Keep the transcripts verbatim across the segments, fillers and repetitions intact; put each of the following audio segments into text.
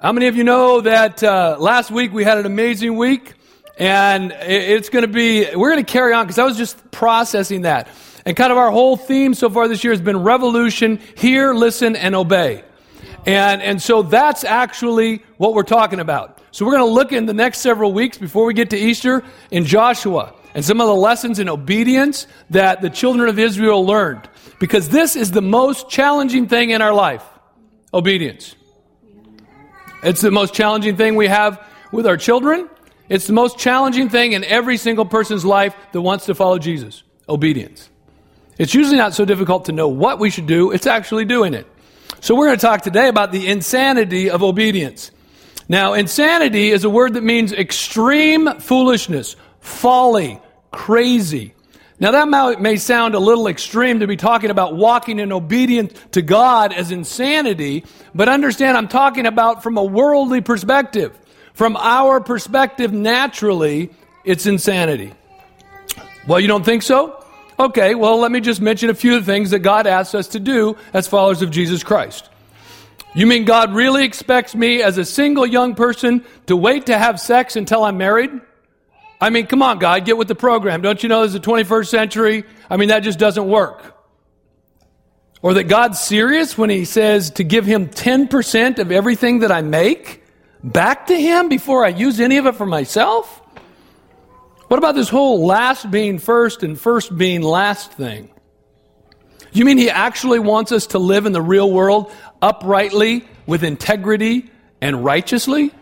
How many of you know that uh, last week we had an amazing week? And it's going to be, we're going to carry on because I was just processing that. And kind of our whole theme so far this year has been revolution, hear, listen, and obey. And and so that's actually what we're talking about. So we're going to look in the next several weeks before we get to Easter in Joshua and some of the lessons in obedience that the children of Israel learned. Because this is the most challenging thing in our life, obedience. It's the most challenging thing we have with our children. It's the most challenging thing in every single person's life that wants to follow Jesus, obedience. It's usually not so difficult to know what we should do. It's actually doing it. So we're going to talk today about the insanity of obedience. Now, insanity is a word that means extreme foolishness, folly, crazy. Now, that may sound a little extreme to be talking about walking in obedience to God as insanity, but understand I'm talking about from a worldly perspective. From our perspective, naturally, it's insanity. Well, you don't think so? Okay, well, let me just mention a few of the things that God asks us to do as followers of Jesus Christ. You mean God really expects me as a single young person to wait to have sex until I'm married? I mean, come on, God, get with the program. Don't you know this is the twenty-first century? I mean, that just doesn't work. Or that God's serious when he says to give him ten percent of everything that I make back to him before I use any of it for myself? What about this whole last being first and first being last thing? You mean he actually wants us to live in the real world uprightly, with integrity, and righteously?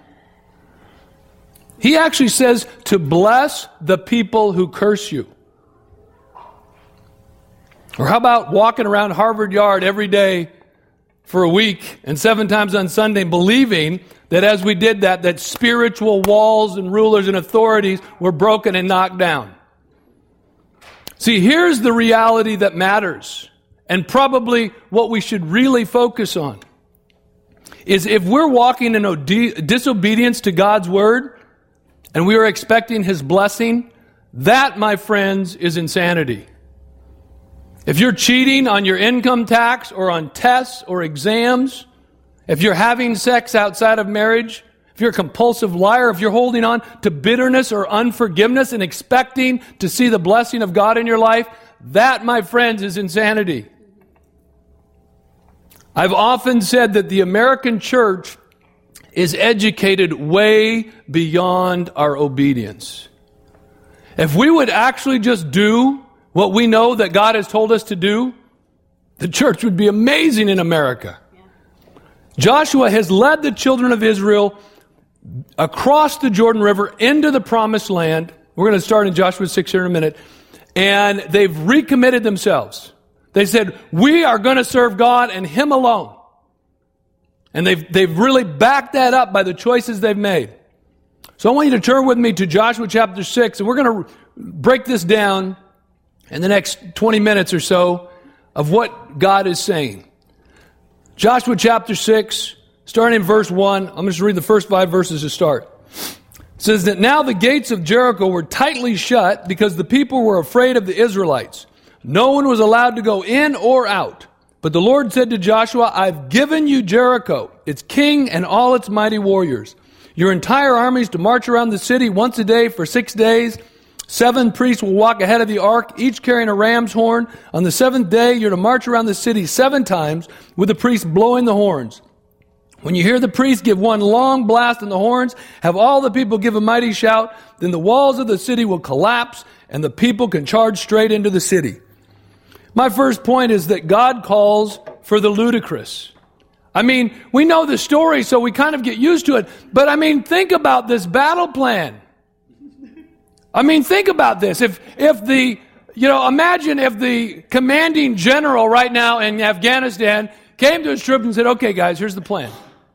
He actually says to bless the people who curse you. Or how about walking around Harvard Yard every day for a week and seven times on Sunday believing that as we did that, that spiritual walls and rulers and authorities were broken and knocked down. See, here's the reality that matters, and probably what we should really focus on, is if we're walking in ode- disobedience to God's word, and we are expecting his blessing, that, my friends, is insanity. If you're cheating on your income tax or on tests or exams, if you're having sex outside of marriage, if you're a compulsive liar, if you're holding on to bitterness or unforgiveness and expecting to see the blessing of God in your life, that, my friends, is insanity. I've often said that the American church is educated way beyond our obedience. If we would actually just do what we know that God has told us to do, the church would be amazing in America. Joshua has led the children of Israel across the Jordan River into the promised land. We're going to start in Joshua six here in a minute. And they've recommitted themselves. They said, we are going to serve God and him alone. And they've, they've really backed that up by the choices they've made. So I want you to turn with me to Joshua chapter six, and we're going to break this down in the next twenty minutes or so of what God is saying. Joshua chapter six, starting in verse one. I'm going to just read the first five verses to start. It says that now the gates of Jericho were tightly shut because the people were afraid of the Israelites. No one was allowed to go in or out. But the Lord said to Joshua, I've given you Jericho, its king and all its mighty warriors. Your entire army is to march around the city once a day for six days. Seven priests will walk ahead of the ark, each carrying a ram's horn. On the seventh day, you're to march around the city seven times with the priests blowing the horns. When you hear the priest give one long blast on the horns, have all the people give a mighty shout, then the walls of the city will collapse and the people can charge straight into the city. My first point is that God calls for the ludicrous. I mean, we know the story, so we kind of get used to it. But I mean, think about this battle plan. I mean, think about this. If if the, you know, imagine if the commanding general right now in Afghanistan came to his troops and said, okay, guys, here's the plan.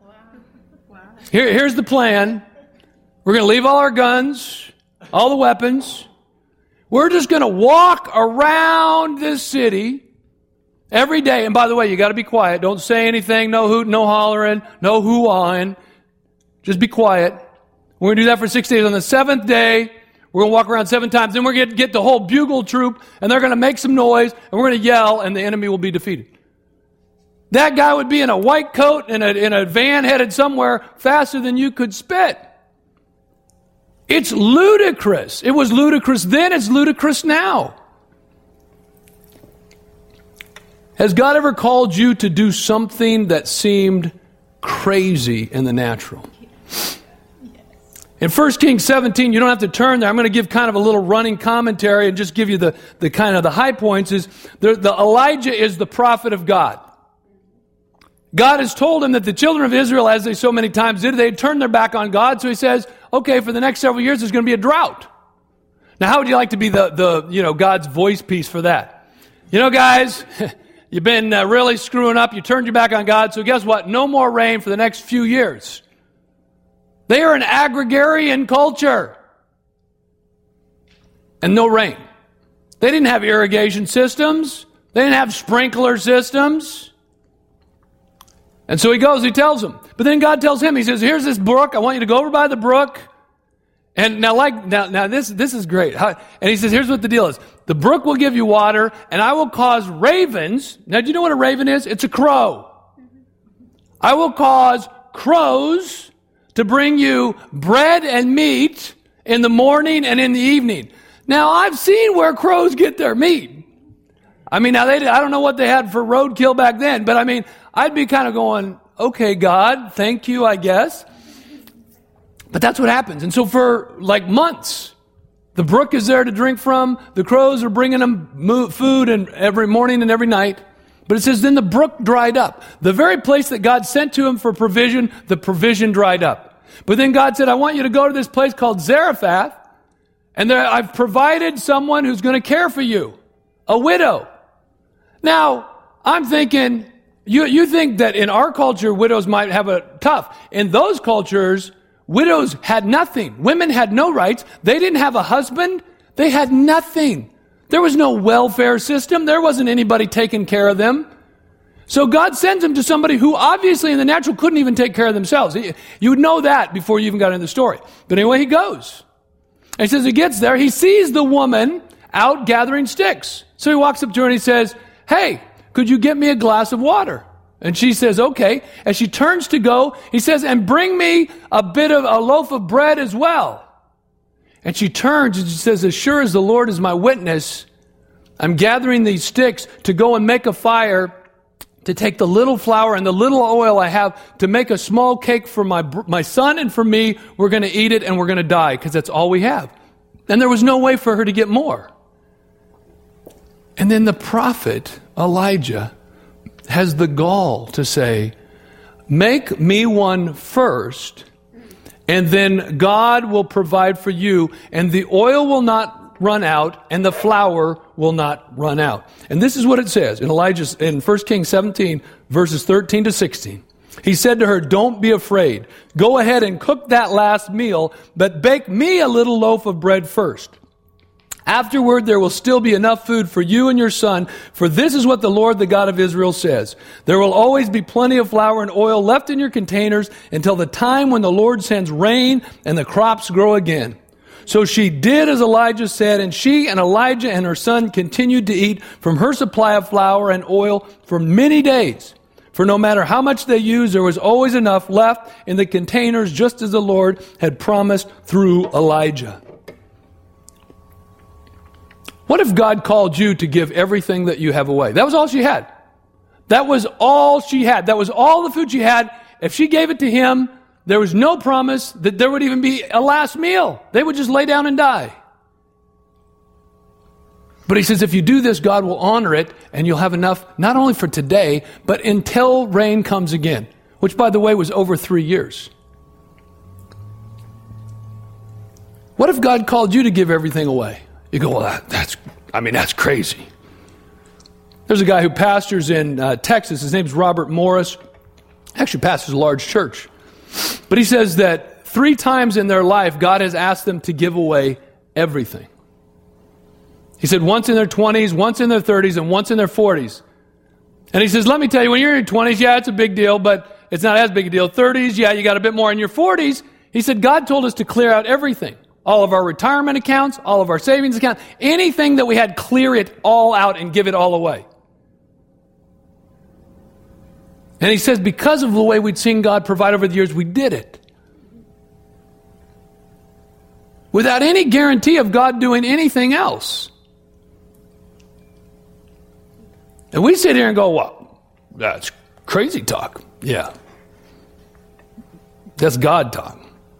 Here, here's the plan. We're going to leave all our guns, all the weapons. We're just going to walk around this city every day. And by the way, you got to be quiet. Don't say anything. No hooting, no hollering, no hoo-hawing. Just be quiet. We're going to do that for six days. On the seventh day, we're going to walk around seven times. Then we're going to get the whole bugle troop, and they're going to make some noise, and we're going to yell, and the enemy will be defeated. That guy would be in a white coat in a, in a van headed somewhere faster than you could spit. It's ludicrous. It was ludicrous then, it's ludicrous now. Has God ever called you to do something that seemed crazy in the natural? In First Kings seventeen, you don't have to turn there. I'm going to give kind of a little running commentary and just give you the, the kind of the high points. Is the, the Elijah is the prophet of God. God has told him that the children of Israel, as they so many times did, they had turned their back on God. So he says, okay, for the next several years, there's going to be a drought. Now, how would you like to be the, the you know, God's voice piece for that? You know, guys, you've been uh, really screwing up. You turned your back on God. So guess what? No more rain for the next few years. They are an agrarian culture. And no rain. They didn't have irrigation systems. They didn't have sprinkler systems. And so he goes, he tells them. But then God tells him, he says, here's this brook. I want you to go over by the brook. And now like, now, now this, this is great. How, and he says, here's what the deal is. The brook will give you water, and I will cause ravens. Now, do you know what a raven is? It's a crow. I will cause crows to bring you bread and meat in the morning and in the evening. Now, I've seen where crows get their meat. I mean, now they did, I don't know what they had for roadkill back then, but I mean, I'd be kind of going, okay, God, thank you, I guess. But that's what happens. And so for like months, the brook is there to drink from. The crows are bringing them food and every morning and every night. But it says, then the brook dried up. The very place that God sent to him for provision, the provision dried up. But then God said, I want you to go to this place called Zarephath. And there, I've provided someone who's going to care for you. A widow. Now, I'm thinking, you, you think that in our culture, widows might have a tough. In those cultures, widows had nothing. Women had no rights. They didn't have a husband. They had nothing. There was no welfare system. There wasn't anybody taking care of them. So God sends them to somebody who obviously in the natural couldn't even take care of themselves. You would know that before you even got into the story. But anyway, he goes. And he says he gets there. He sees the woman out gathering sticks. So he walks up to her and he says, hey, could you get me a glass of water? And she says, okay. As she turns to go, he says, and bring me a bit of a loaf of bread as well. And she turns and she says, as sure as the Lord is my witness, I'm gathering these sticks to go and make a fire, to take the little flour and the little oil I have to make a small cake for my my son and for me. We're going to eat it and we're going to die because that's all we have. And there was no way for her to get more. And then the prophet Elijah has the gall to say, make me one first, and then God will provide for you, and the oil will not run out, and the flour will not run out. And this is what it says in Elijah, in First Kings seventeen, verses thirteen to sixteen. He said to her, don't be afraid. Go ahead and cook that last meal, but bake me a little loaf of bread first. Afterward, there will still be enough food for you and your son, for this is what the Lord, the God of Israel, says. There will always be plenty of flour and oil left in your containers until the time when the Lord sends rain and the crops grow again. So she did as Elijah said, and she and Elijah and her son continued to eat from her supply of flour and oil for many days. For no matter how much they used, there was always enough left in the containers, just as the Lord had promised through Elijah. What if God called you to give everything that you have away? That was all she had. That was all she had. That was all the food she had. If she gave it to him, there was no promise that there would even be a last meal. They would just lay down and die. But he says, if you do this, God will honor it, and you'll have enough not only for today, but until rain comes again, which, by the way, was over three years. What if God called you to give everything away? You go, well, that, that's, I mean, that's crazy. There's a guy who pastors in uh, Texas. His name's Robert Morris. Actually pastors a large church. But he says that three times in their life, God has asked them to give away everything. He said once in their twenties, once in their thirties, and once in their forties. And he says, let me tell you, when you're in your twenties, yeah, it's a big deal, but it's not as big a deal. thirties, yeah, you got a bit more. In your forties, he said, God told us to clear out everything. All of our retirement accounts, all of our savings accounts, anything that we had, clear it all out and give it all away. And he says because of the way we'd seen God provide over the years, we did it. Without any guarantee of God doing anything else. And we sit here and go, well, that's crazy talk. Yeah. That's God talk.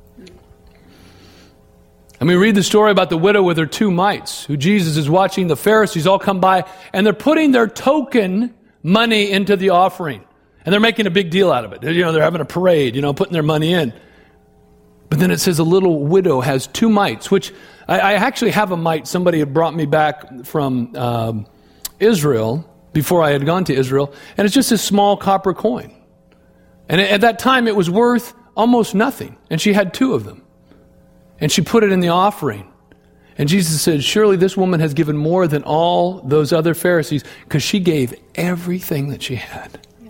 And we read the story about the widow with her two mites, who Jesus is watching the Pharisees all come by, and they're putting their token money into the offering. And they're making a big deal out of it. You know, they're having a parade, you know, putting their money in. But then it says a little widow has two mites, which I, I actually have a mite. Somebody had brought me back from um, Israel before I had gone to Israel. And it's just a small copper coin. And at that time, it was worth almost nothing. And she had two of them. And she put it in the offering. And Jesus said, surely this woman has given more than all those other Pharisees because she gave everything that she had. Yeah.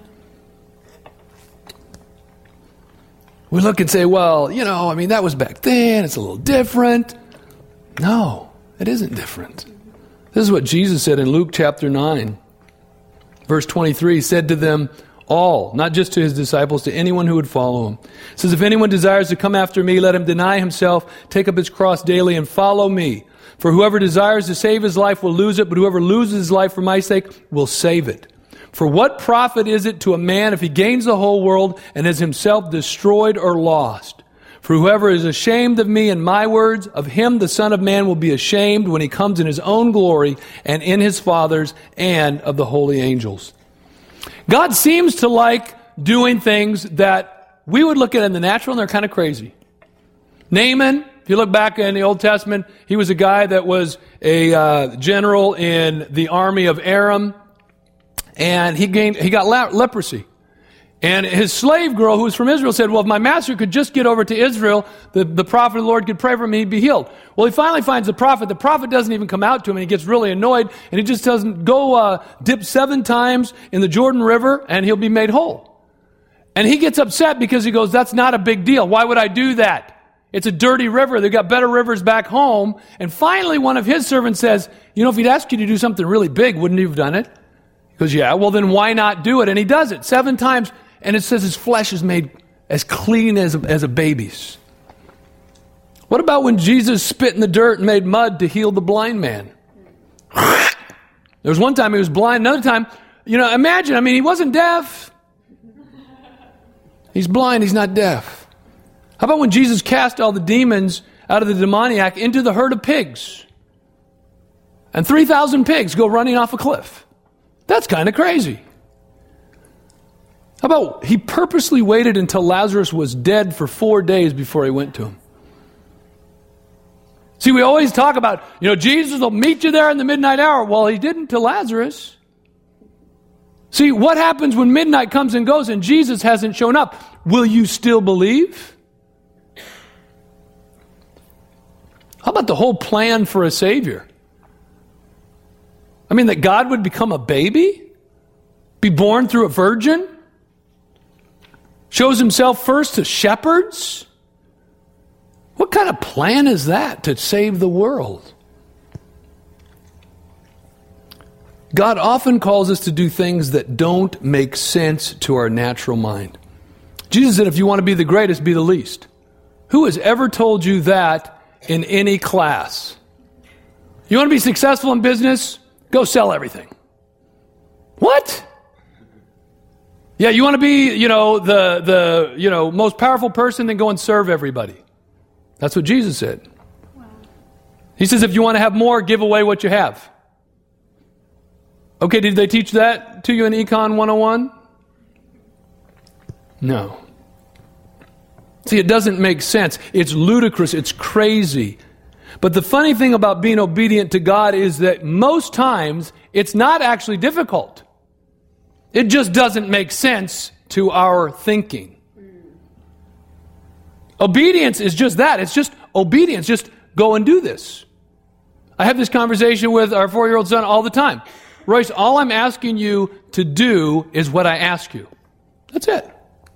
We look and say, well, you know, I mean, that was back then. It's a little different. No, it isn't different. This is what Jesus said in Luke chapter nine, verse twenty-three. He said to them all, not just to his disciples, to anyone who would follow him. It says, if anyone desires to come after me, let him deny himself, take up his cross daily, and follow me. For whoever desires to save his life will lose it, but whoever loses his life for my sake will save it. For what profit is it to a man if he gains the whole world and is himself destroyed or lost? For whoever is ashamed of me and my words, of him the Son of Man will be ashamed when he comes in his own glory and in his Father's and of the holy angels. God seems to like doing things that we would look at in the natural and they're kind of crazy. Naaman, if you look back in the Old Testament, he was a guy that was a uh, general in the army of Aram, and he gained he got le- leprosy. And his slave girl, who was from Israel, said, well, if my master could just get over to Israel, the, the prophet of the Lord could pray for me, he'd be healed. Well, he finally finds the prophet. The prophet doesn't even come out to him, and he gets really annoyed, and he just doesn't go uh, dip seven times in the Jordan River, and he'll be made whole. And he gets upset because he goes, that's not a big deal. Why would I do that? It's a dirty river. They've got better rivers back home. And finally, one of his servants says, you know, if he'd asked you to do something really big, wouldn't you have done it? He goes, yeah, well, then why not do it? And he does it seven times. And it says his flesh is made as clean as a, as a baby's. What about when Jesus spit in the dirt and made mud to heal the blind man? There was one time he was blind. Another time, you know, imagine, I mean, he wasn't deaf. He's blind, he's not deaf. How about when Jesus cast all the demons out of the demoniac into the herd of pigs? And three thousand pigs go running off a cliff. That's kind of crazy. How about he purposely waited until Lazarus was dead for four days before he went to him? See, we always talk about, you know, Jesus will meet you there in the midnight hour. Well, he didn't to Lazarus. See, what happens when midnight comes and goes and Jesus hasn't shown up? Will you still believe? How about the whole plan for a Savior? I mean, that God would become a baby? Be born through a virgin? Shows himself first to shepherds? What kind of plan is that to save the world? God often calls us to do things that don't make sense to our natural mind. Jesus said, if you want to be the greatest, be the least. Who has ever told you that in any class? You want to be successful in business? Go sell everything. What? Yeah, you want to be, you know, the the you know most powerful person, then go and serve everybody. That's what Jesus said. Wow. He says, if you want to have more, give away what you have. Okay, did they teach that to you in Econ one oh one? No. See, it doesn't make sense. It's ludicrous. It's crazy. But the funny thing about being obedient to God is that most times it's not actually difficult. It just doesn't make sense to our thinking. Obedience is just that. It's just obedience. Just go and do this. I have this conversation with our four-year-old son all the time. Royce, all I'm asking you to do is what I ask you. That's it.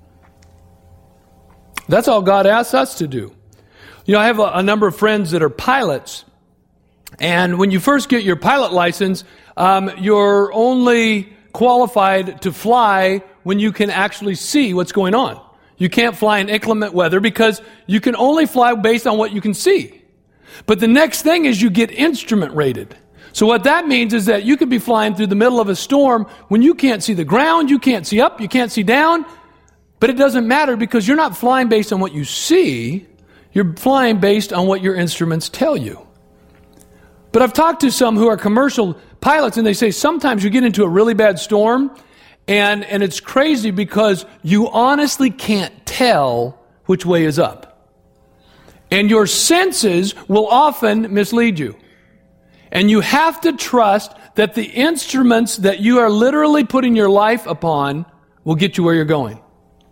That's all God asks us to do. You know, I have a, a number of friends that are pilots. And when you first get your pilot license, um, you're only qualified to fly when you can actually see what's going on. You can't fly in inclement weather because you can only fly based on what you can see. But the next thing is you get instrument rated. So what that means is that you could be flying through the middle of a storm when you can't see the ground, you can't see up, you can't see down, but it doesn't matter because you're not flying based on what you see, you're flying based on what your instruments tell you. But I've talked to some who are commercial pilots and they say sometimes you get into a really bad storm and, and it's crazy because you honestly can't tell which way is up. And your senses will often mislead you. And you have to trust that the instruments that you are literally putting your life upon will get you where you're going.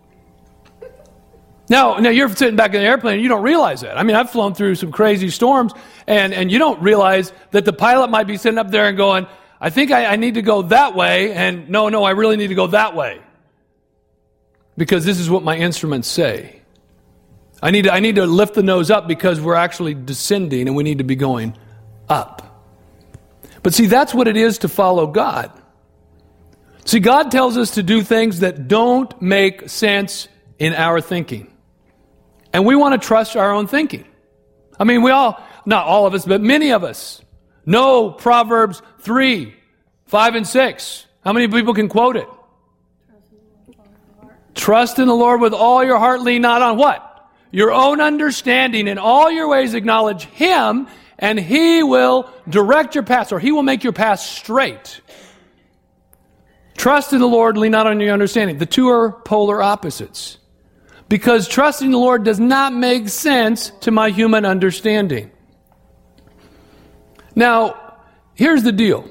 Now, now you're sitting back in the airplane and you don't realize that. I mean, I've flown through some crazy storms and, and you don't realize that the pilot might be sitting up there and going, I think I, I need to go that way, and no, no, I really need to go that way. Because this is what my instruments say. I need to, I need to lift the nose up because we're actually descending and we need to be going up. But see, that's what it is to follow God. See, God tells us to do things that don't make sense in our thinking. And we want to trust our own thinking. I mean, we all, not all of us, but many of us know Proverbs three, five, and six. How many people can quote it? Trust in the Lord with all your heart, lean not on what? Your own understanding. In all your ways acknowledge Him, and He will direct your path, or He will make your path straight. Trust in the Lord, lean not on your understanding. The two are polar opposites. Because trusting the Lord does not make sense to my human understanding. Now, here's the deal.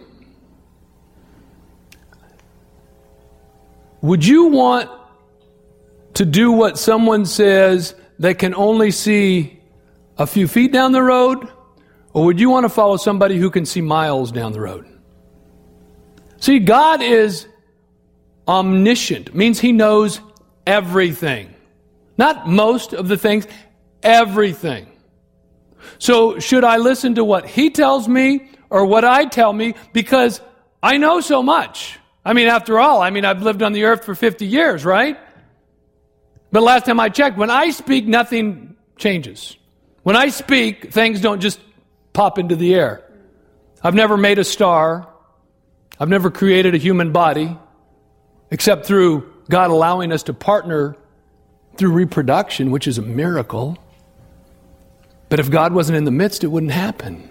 Would you want to do what someone says that can only see a few feet down the road? Or would you want to follow somebody who can see miles down the road? See, God is omniscient. It means He knows everything. Not most of the things, everything. So should I listen to what He tells me or what I tell me? Because I know so much. I mean, after all, I mean, I've lived on the earth for fifty years, right? But last time I checked, when I speak, nothing changes. When I speak, things don't just pop into the air. I've never made a star. I've never created a human body, except through God allowing us to partner through reproduction, which is a miracle. But if God wasn't in the midst, it wouldn't happen.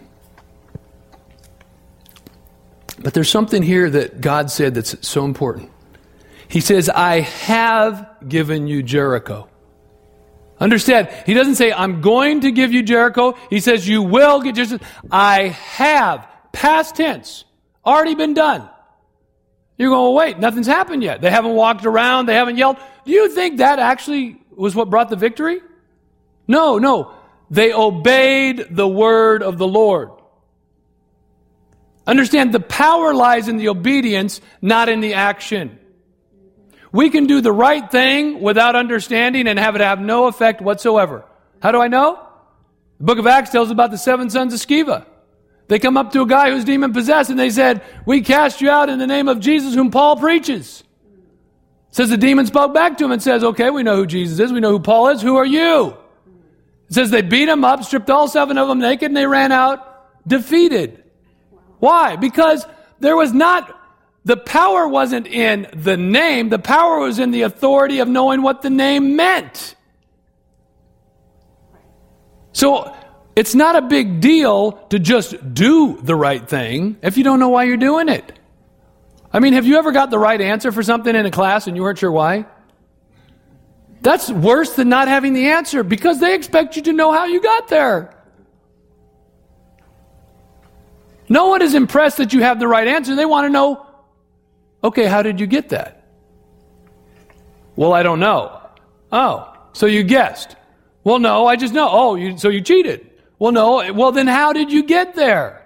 But there's something here that God said that's so important. He says, I have given you Jericho. Understand, He doesn't say, I'm going to give you Jericho. He says, you will get Jericho. I have, past tense, already been done. You're going, well, wait, nothing's happened yet. They haven't walked around. They haven't yelled. Do you think that actually was what brought the victory? No, no. They obeyed the word of the Lord. Understand, the power lies in the obedience, not in the action. We can do the right thing without understanding and have it have no effect whatsoever. How do I know? The book of Acts tells about the seven sons of Sceva. They come up to a guy who's demon-possessed and they said, we cast you out in the name of Jesus whom Paul preaches. It says the demon spoke back to him and says, okay, we know who Jesus is. We know who Paul is. Who are you? It says they beat him up, stripped all seven of them naked, and they ran out defeated. Why? Because there was not, the power wasn't in the name. The power was in the authority of knowing what the name meant. So it's not a big deal to just do the right thing if you don't know why you're doing it. I mean, have you ever got the right answer for something in a class and you weren't sure why? That's worse than not having the answer because they expect you to know how you got there. No one is impressed that you have the right answer. They want to know, okay, how did you get that? Well, I don't know. Oh, so you guessed. Well, no, I just know. Oh, you, so you cheated. Well, no. Well, then how did you get there?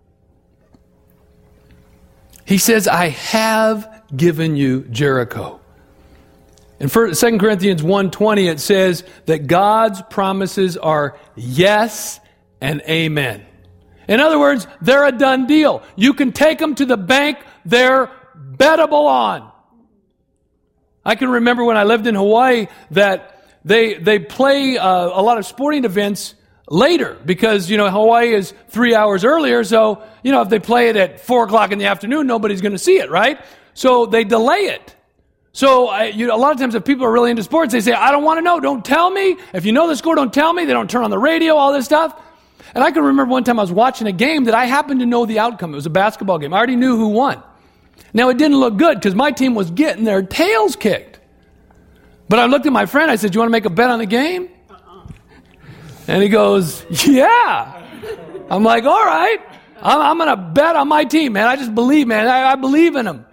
He says, I have given you Jericho. In Second Corinthians one twenty, it says that God's promises are yes and amen. In other words, they're a done deal. You can take them to the bank. They're bettable on. I can remember when I lived in Hawaii that they they play uh, a lot of sporting events later because, you know, Hawaii is three hours earlier. So, you know, if they play it at four o'clock in the afternoon, nobody's going to see it, right? So they delay it. So I, you know, a lot of times if people are really into sports, they say, I don't want to know. Don't tell me. If you know the score, don't tell me. They don't turn on the radio, all this stuff. And I can remember one time I was watching a game that I happened to know the outcome. It was a basketball game. I already knew who won. Now, it didn't look good because my team was getting their tails kicked. But I looked at my friend. I said, you want to make a bet on the game? Uh-uh. And he goes, yeah. I'm like, all right. I'm, I'm going to bet on my team, man. I just believe, man. I, I believe in them.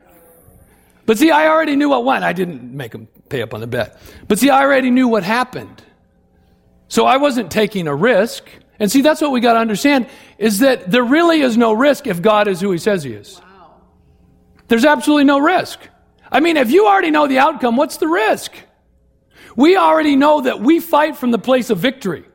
But see, I already knew what won. I didn't make him pay up on the bet. But see, I already knew what happened. So I wasn't taking a risk. And see, that's what we got to understand, is that there really is no risk if God is who he says he is. Wow. There's absolutely no risk. I mean, if you already know the outcome, what's the risk? We already know that we fight from the place of victory.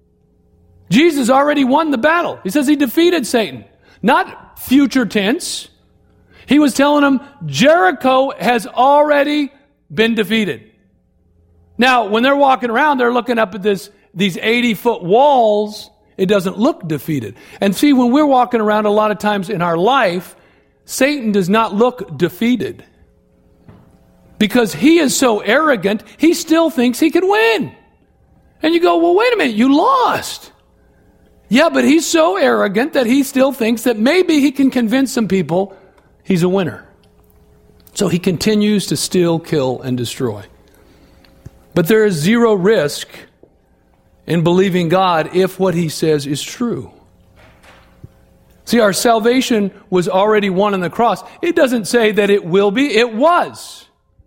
Jesus already won the battle. He says he defeated Satan. Not future tense. He was telling them Jericho has already been defeated. Now, when they're walking around, they're looking up at this these eighty-foot walls. It doesn't look defeated. And see, when we're walking around a lot of times in our life, Satan does not look defeated. Because he is so arrogant, he still thinks he can win. And you go, well, wait a minute, you lost. Yeah, but he's so arrogant that he still thinks that maybe he can convince some people he's a winner. So he continues to steal, kill, and destroy. But there is zero risk in believing God if what he says is true. See, our salvation was already won on the cross. It doesn't say that it will be. It was.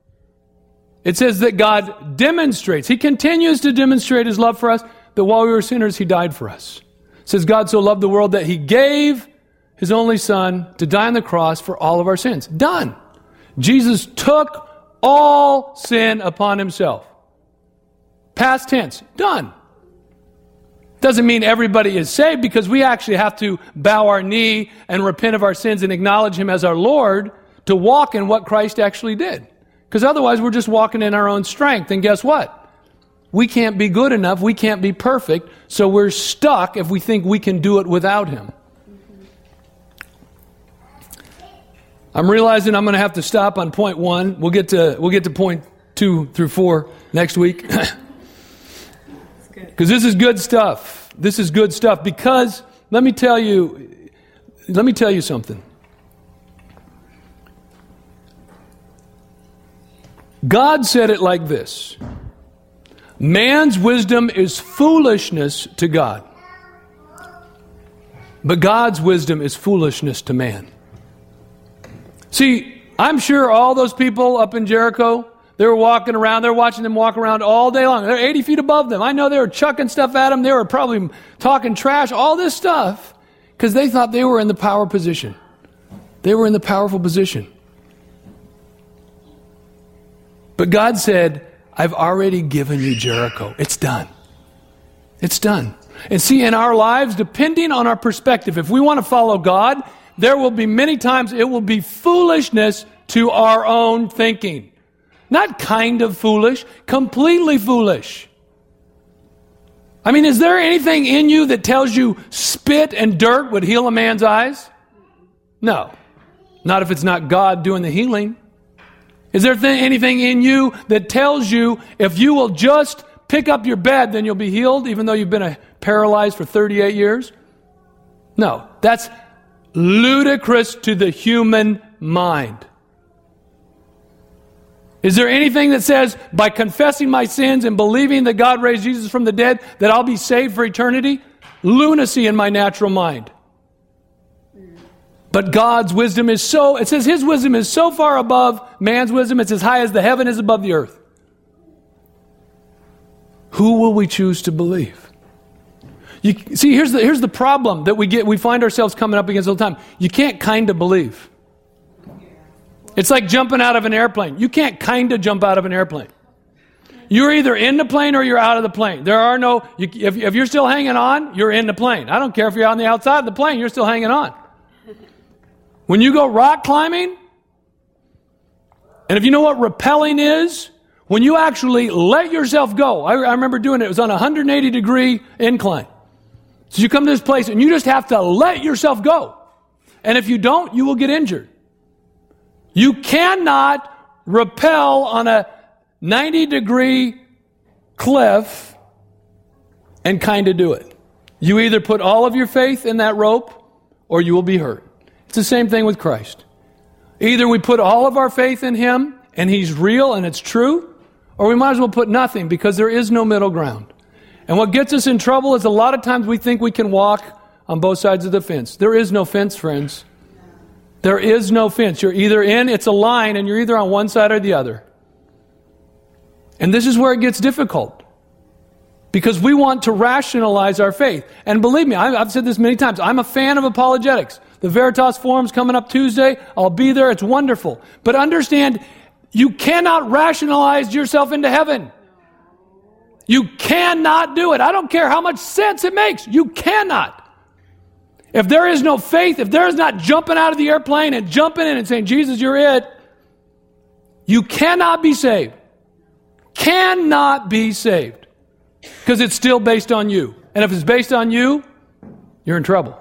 It says that God demonstrates. He continues to demonstrate his love for us, that while we were sinners, he died for us. It says God so loved the world that he gave his only son to die on the cross for all of our sins. Done. Jesus took all sin upon himself. Past tense. Done. Doesn't mean everybody is saved, because we actually have to bow our knee and repent of our sins and acknowledge him as our Lord to walk in what Christ actually did. Because otherwise we're just walking in our own strength. And guess what? We can't be good enough. We can't be perfect. So we're stuck if we think we can do it without him. I'm realizing I'm going to have to stop on point one. We'll get to we'll get to point two through four next week. Because this is good stuff. This is good stuff. Because let me tell you, let me tell you something. God said it like this: man's wisdom is foolishness to God, but God's wisdom is foolishness to man. See, I'm sure all those people up in Jericho, they were walking around, they were watching them walk around all day long. They're eighty feet above them. I know they were chucking stuff at them. They were probably talking trash, all this stuff, because they thought they were in the power position. They were in the powerful position. But God said, I've already given you Jericho. It's done. It's done. And see, in our lives, depending on our perspective, if we want to follow God, there will be many times it will be foolishness to our own thinking. Not kind of foolish, completely foolish. I mean, is there anything in you that tells you spit and dirt would heal a man's eyes? No. Not if it's not God doing the healing. Is there th- anything in you that tells you if you will just pick up your bed, then you'll be healed, even though you've been a paralyzed for thirty-eight years? No. That's ludicrous to the human mind. Is there anything that says, by confessing my sins and believing that God raised Jesus from the dead, that I'll be saved for eternity? Lunacy in my natural mind. But God's wisdom is so, it says his wisdom is so far above man's wisdom, it's as high as the heaven is above the earth. Who will we choose to believe? You, see, here's the, here's the problem that we get, we find ourselves coming up against all the time. You can't kind of believe. It's like jumping out of an airplane. You can't kind of jump out of an airplane. You're either in the plane or you're out of the plane. There are no, you, if, if you're still hanging on, you're in the plane. I don't care if you're on the outside of the plane, you're still hanging on. When you go rock climbing, And if you know what repelling is, when you actually let yourself go. I, I remember doing it. It was on a one hundred eighty degree incline. So you come to this place and you just have to let yourself go. And if you don't, you will get injured. You cannot rappel on a ninety degree cliff and kind of do it. You either put all of your faith in that rope or you will be hurt. It's the same thing with Christ. Either we put all of our faith in Him and He's real and it's true, or we might as well put nothing, because there is no middle ground. And what gets us in trouble is a lot of times we think we can walk on both sides of the fence. There is no fence, friends. There is no fence. You're either in, it's a line, and you're either on one side or the other. And this is where it gets difficult, because we want to rationalize our faith. And believe me, I've said this many times, I'm a fan of apologetics. The Veritas Forum's coming up Tuesday. I'll be there. It's wonderful. But understand, you cannot rationalize yourself into heaven. You cannot do it. I don't care how much sense it makes. You cannot. If there is no faith, if there is not jumping out of the airplane and jumping in and saying, Jesus, you're it, you cannot be saved. Cannot be saved. Because it's still based on you. And if it's based on you, you're in trouble.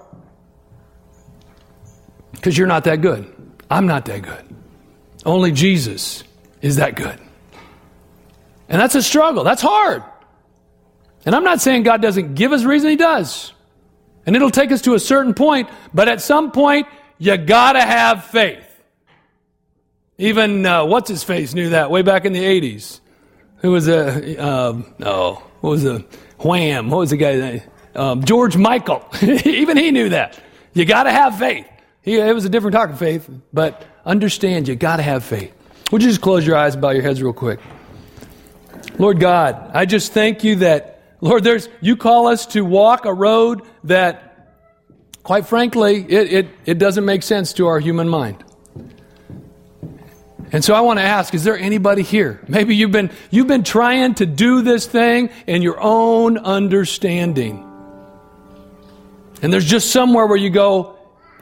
Because you're not that good. I'm not that good. Only Jesus is that good. And that's a struggle. That's hard. And I'm not saying God doesn't give us reason. He does. And it'll take us to a certain point. But at some point, you got to have faith. Even, uh, what's-his-face knew that way back in the eighties. Who was a, um, oh, what was a, Wham, what was the guy's name? Um, George Michael. Even he knew that. You got to have faith. He, it was a different talk of faith, but understand you got to have faith. Would you just close your eyes and bow your heads real quick? Lord God, I just thank you that, Lord, there's you call us to walk a road that, quite frankly, it, it, it doesn't make sense to our human mind. And so I want to ask, is there anybody here? Maybe you've been you've been trying to do this thing in your own understanding. And there's just somewhere where you go,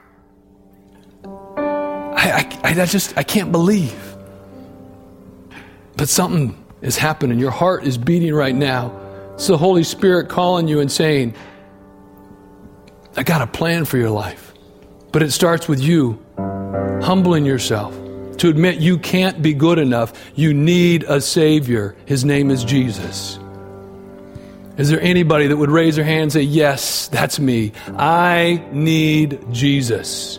I, I, I just, I can't believe. But something is happening. Your heart is beating right now. It's the Holy Spirit calling you and saying, I got a plan for your life. But it starts with you humbling yourself to admit you can't be good enough. You need a Savior. His name is Jesus. Is there anybody that would raise their hand and say, yes, that's me. I need Jesus.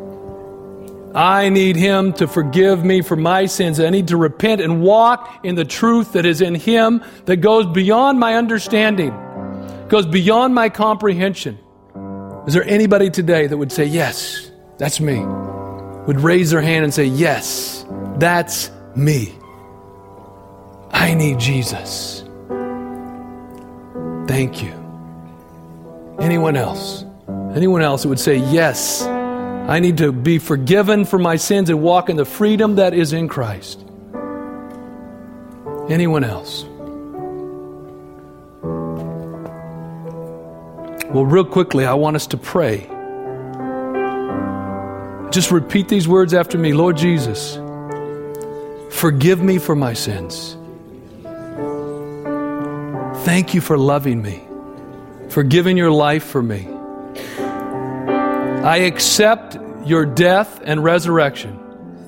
I need Him to forgive me for my sins. I need to repent and walk in the truth that is in Him, that goes beyond my understanding, goes beyond my comprehension. Is there anybody today that would say, yes, that's me? Would raise their hand and say, yes, that's me. I need Jesus. Thank you. Anyone else? Anyone else that would say, yes, I need to be forgiven for my sins and walk in the freedom that is in Christ. Anyone else? Well, real quickly, I want us to pray. Just repeat these words after me. Lord Jesus, forgive me for my sins. Thank you for loving me, for giving your life for me. I accept your death and resurrection.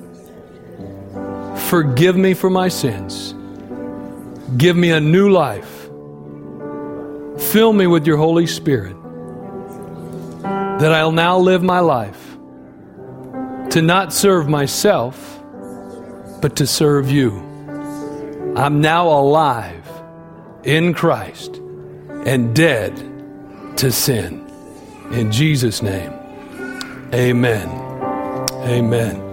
Forgive me for my sins. Give me a new life. Fill me with your Holy Spirit, that I'll now live my life to not serve myself, but to serve you. I'm now alive in Christ and dead to sin. In Jesus' name. Amen. Amen.